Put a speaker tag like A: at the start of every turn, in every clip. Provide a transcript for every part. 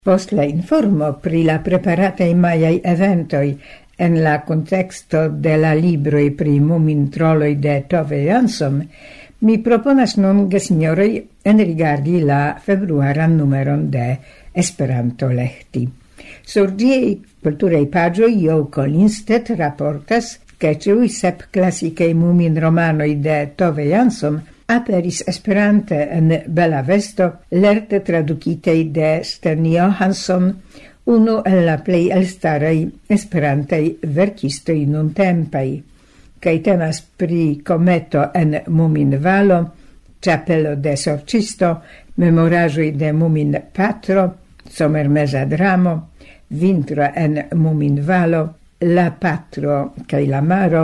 A: Post la informo pri la preparatei maiai eventoi en la contexto de la libroi pri mumintroloi de Tove Jansson, mi proponas nun gesignoroi enrigardi la februaran numeron de Esperanto Lehti. Sur giei culturei pagioi Jouko Lindstedt raportas che ciui 7 classicei mumin romanoi de Tove Jansson aperis Esperante en Bella Vesto, lerte traducitei de Sten Johansson, unu el la plei elstarei esperantei verkistoi nuntempei, cae temas pri Cometo en Mumin Valo, Ĉapelo de Sorĉisto, Memoraĵoj de Mumin Patro, Somermeza dramo, Vintro en Mumin Valo, La Patro cae la Maro,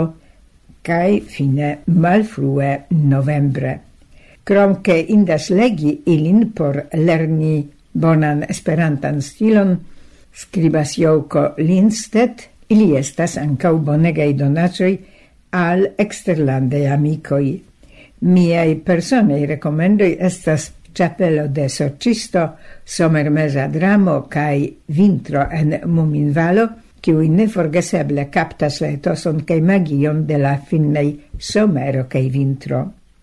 A: cae fine malfrue novembre. Krom che indas legi ilin por lerni bonan esperantan stilon, skribas Jouko Lindstedt, ili estas ancau bonegei donacoi al exterlandei amicoi. Miei personei recomendoi estas Ĉapelo de Sorĉisto, Somermeza dramo cae Vintro en Muminvalo, kiuj neforgeseble captas la etoson kaj magion de la finnei somero kaj vintro.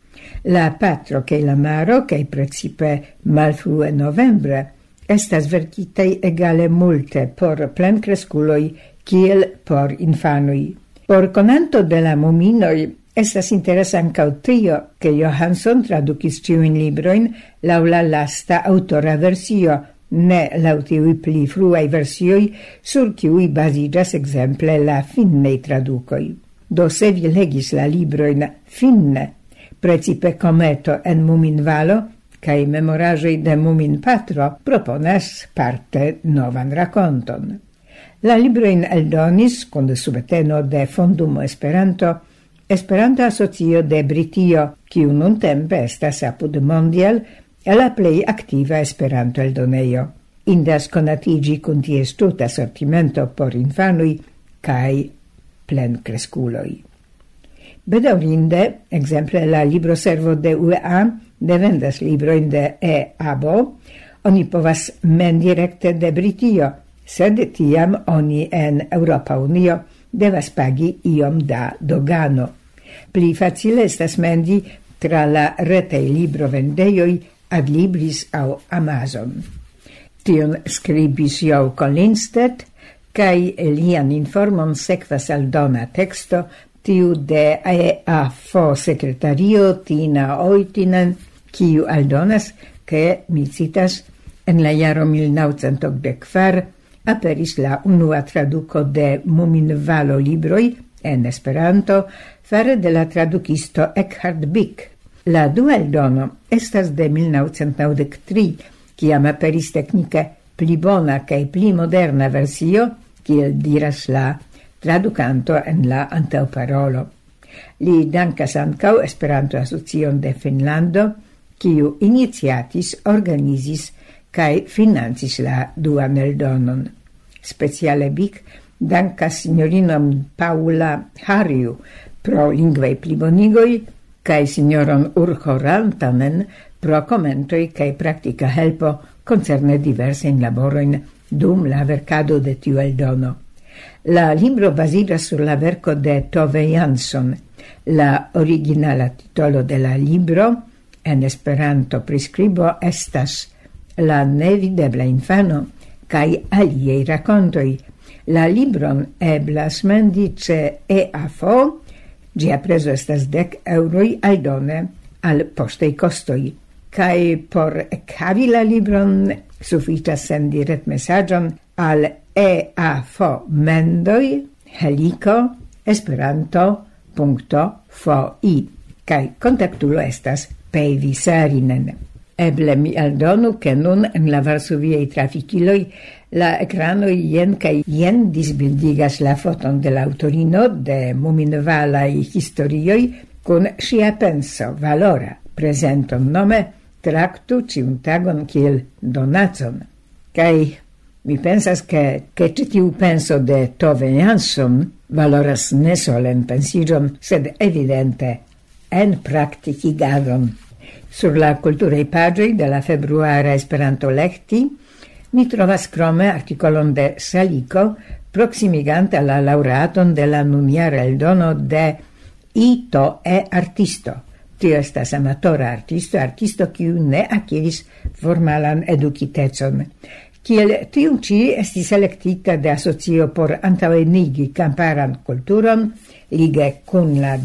A: La Patro kaj la Maro, kaj precipe malfrue novembre, estas verkitei egale multe por plenkreskuloj kiel por infanoj. Por konanto de la muminoj estas interesa ankaŭ tio, ke Johansson tradukis ĉiujn librojn laŭ la lasta aŭtora versio, ne laŭ tiuj pli fruaj versioj, sur kiuj baziĝas ekzemple la finnaj tradukoj. Do se vi legis la librojn finne, precipe Cometo en Muminvalo kaj Memoraĵoj de Muminpatro, proponas parte novan rakonton. La librojn eldonis kun subteno de Fondumo Esperanto, Esperanta Asocio de Britio, kiu nuntempe estas apud Mondial la plei activa Esperanto eldonejo. Indas konatigi kun ties tuta sortimento por infanoj kaj plenkreskuloj. Bedaŭrinde, ekzemple la libroservo de UEA devendas librojn de e-abo, oni povas mendirekte de Britio, sed tiam oni en Eŭropa Unio devas pagi iom da dogano. Pli facile estas mendi tra la retej librovendejoj Adlibris au Amazon. Tion skribis Jouko Lindstedt, kaj lian informon sekvas aldona teksto, tiu de EAFO sekretario Tina Oitinen, kiu aldonas, ke, mi citas, en la jaro 1984 aperis la unua traduko de Muminvalo libroj en Esperanto fare de la tradukisto Eckhard Bick. La dua eldono estas de 1993, kiam aperis teknike pli bona kaj pli moderna versio, kiel diras la tradukanto en la antaŭparolo. Li dankas ankaŭ Esperanto-Asocion de Finnlando, kiu iniciatis, organizis kaj financis la duan eldonon. Speciale Bick dankas signorinom Paula Harju pro lingvaj plibonigoj kaj signoron Urho Rantanen pro komentoj kaj praktika helpo koncerne diversajn laborojn dum la verkado de tiu eldono. La libro baziĝas sur la verko de Tove Jansson. La originala titolo de la libro en Esperanto priskribo estas La nevidebla infano kaj aliaj rakontoj. La libron eblas mendi ĉe EAFO, ĝia prezo estas 10 eŭroj aldone al poŝtaj kostoj. Kaj por ekhavi la libron sufiĉas sendi retmesaĝon al EAFO Mendoj Heliko Esperanto.fi kaj kontaktulo estas Päivi Saarinen. Eble mi aldonu, ke nun en la varsoviaj trafikiloj la ekranoj jen kaj jen disbildigas la foton de la aŭtorino de muminvalaj historioj kun ŝia penso valora prezenton nome traktu ĉiun tagon kiel donacon. Kaj mi pensas ke ĉi tiu penso de Tove Jansson valoras ne sole en pensiĝon, sed evidente en praktikigadon. Sur la kulturaj paĝoj de la februara Esperanto Lehti Mi trovas crome articolon de Salico proximiganta la laureaton de la nuniara eldono de Ito e artisto. Tio estas amatora artisto kiu ne akiris formalan edukitecon. Kiel tiu ci estis elektita de asocio por antaŭenigi kamparan kulturon, lige kun la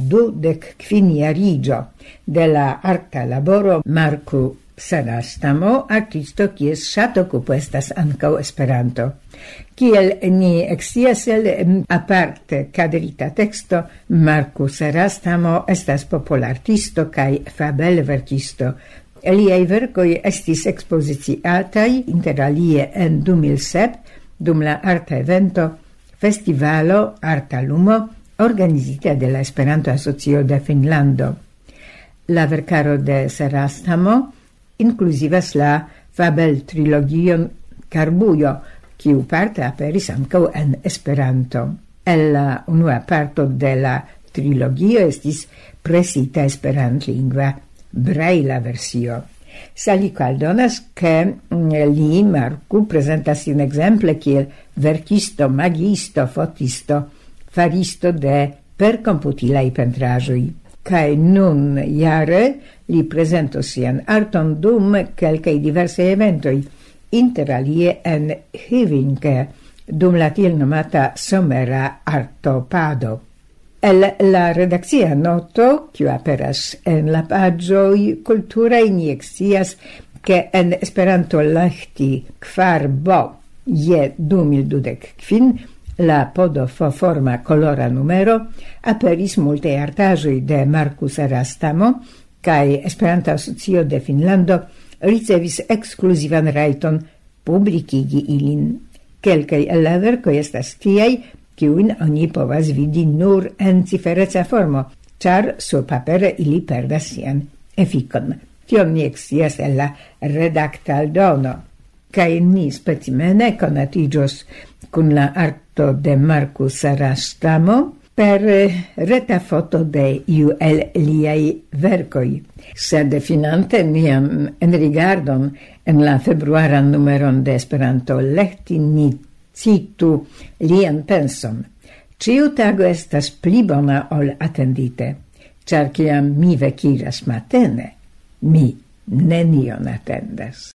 A: 25-jarigio de la arta laboro Marku Sarastamo, artisto kies ŝatokupo estas ankaŭ Esperanto. Kiel ni ekscias el aparte kadrita teksto, Marku Sarastamo estas populartisto kaj fabelverkisto. Liaj verkoj estis ekspoziciataj inter alie en 2007 dum la arta evento Festivalo Arta Lumo organizita de la Esperanto Asocio de Finnlando. La verkaro de Sarastamo inclusivas la fabel trilogion Karbujo, kiu parte aperis ankaŭ en Esperanto. El la unua parto de la trilogio estis presita esperantlingva braila versio. Salico aldonas che li Marku presentas sin exemple kiel verkisto, magisto, fotisto, faristo de perkomputilaj pentraĵoj. Kai nun jare li presentos sian arton dum kelkaj diversaj eventoj, inter alie en Hyvinke, dum la tiel nomata somera artopado. El la redakcia noto, kiu aperas en la paĝoj kulturaj, ni ekscias, ke en Esperanto Lahti 4b je 2025 la podo-forma colora numero aperis multe artaĵoj de Marku Sarastamo kaj Esperanta Asocio de Finnlando ricevis ekskluzivan rajton publikigi ilin. Kelkaj el la verkoj estas tiaj, kiujn oni povas vidi nur en cifereca formo, ĉar surpapere ili perdas sian efikon. Tion ni ekscias el la redakta aldono. Kaj ni specimene konatiĝos kun la arto de Marku Sarastamo per reta foto de iu el liaj verkoj. Sed finante nian enrigardon en la februaran numeron de Esperanto Lehti ni citu lian penson. Ĉiu tago estas pli bona ol atendite, ĉar kiam mi vekiras matene, mi nenion atendas.